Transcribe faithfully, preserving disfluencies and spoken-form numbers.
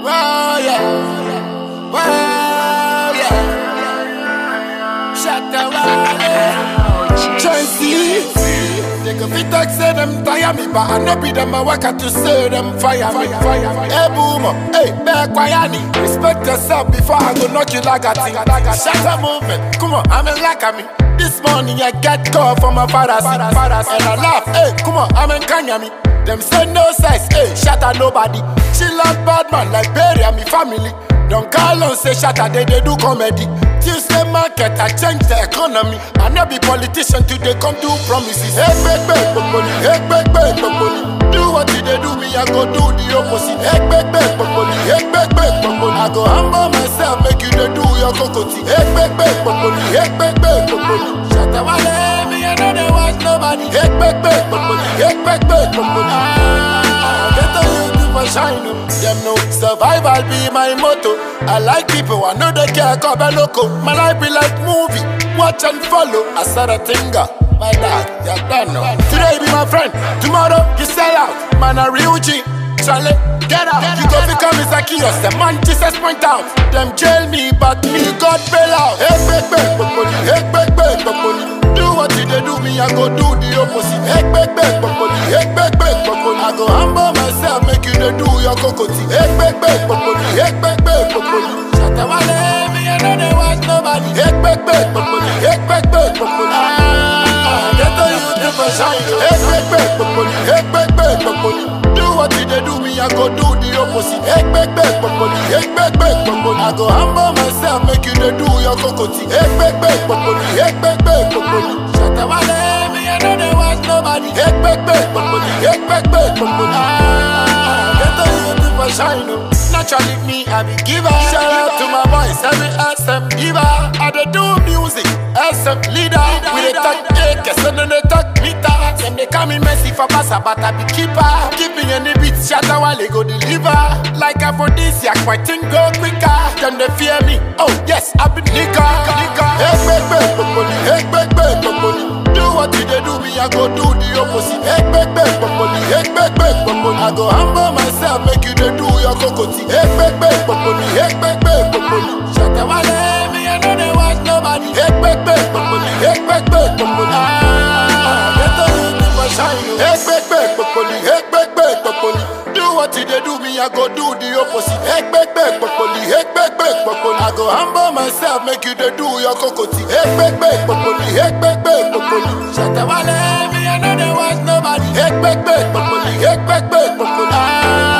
Wow, yeah. Wow, yeah. Shut the wall. Chelsea. They can fit talk, say them tire me, but I know be them I work out to say them fire me. Hey, boomer, hey, bear quietly. Respect yourself before I go knock you like a thing. Shut the movement, come on, I'm in like a me. This morning I get call from my father's and I laugh, hey, come on, I'm in Kanyami. Them say no sex, hey, shatter nobody. She love bad man like Barry and me family. Don't call on say shatter, they, they do comedy. Tuesday market, I change the economy. I no be politician today, come do promises. Hey, big, big, big, hey, big, big, big, do what you they do me, I go do the opposite. Hey, big, big, big, hey, big, big, I go humble myself, make you they do your cocotti. Hey, big, big, hey, big, big, shatter wale, me I know they watch nobody. Hey, big, big, hey, big, big, ah, get the youth for shine. Them know survival be my motto. I like people, I know they care, cover loco. My life be like movie, watch and follow. I saw a thinger, my dad, you don't know. Today be my friend, tomorrow you sell out. Man a real G, Charlie, get out. You go become a Zacchaeus, the man Jesus point out. Them jail me, but me God bail out. Hey, big, big, hey, big, big, do what you they do me, I go do the opposite. Hey, big, big, hey, big, big, I go humble myself, make you they do your cocotti. Hey, big, big, hey, big, big, shut the wale, me I know they watch nobody. Hey, big, big, hey, big, big, ah, get the youth for shine. Hey, big, big, hey, big, big, do what you they do me, I go do the opposite. Hey, big, big, hey, big, big, I go humble myself, make you they do your cocotti. Hey, big, big, hey, big, big, shut the wale, me I know they watch nobody. Hey, big, big, hey, big, big, ah, get the youth for shine. Naturally me, I be giver. Shout out to my boys, every S M diva. I dey do music, S M leader. We dey talk acres and then they talk meters. Them they call me Messi for passa, but I be keeper. Keeping any beats, shatter while they go deliver. Like aphrodisiac, my thing go quicker. Them they fear me, oh yes, I be nigga. Hey, big, big, hey, big, big, do what you they do me, I go do the opposite. Hey, big, big, hey, big, big, I go humble myself, make you they do your cocotti. Hey, big, big, hey, big, big, shut the wale, me I know they watch nobody. Hey, big, big, hey, big, big, ah, get the youth for shine. Hey, big, big, hey, big, big, do what you they do me, I go do the opposite. Hey, big, big, hey, big, big, I go humble myself, make you they do your cocotti. Hey, big, big, hey, big, big, shut the wale, me I know they watch nobody. Hey, big, big, hey, big, big, ah.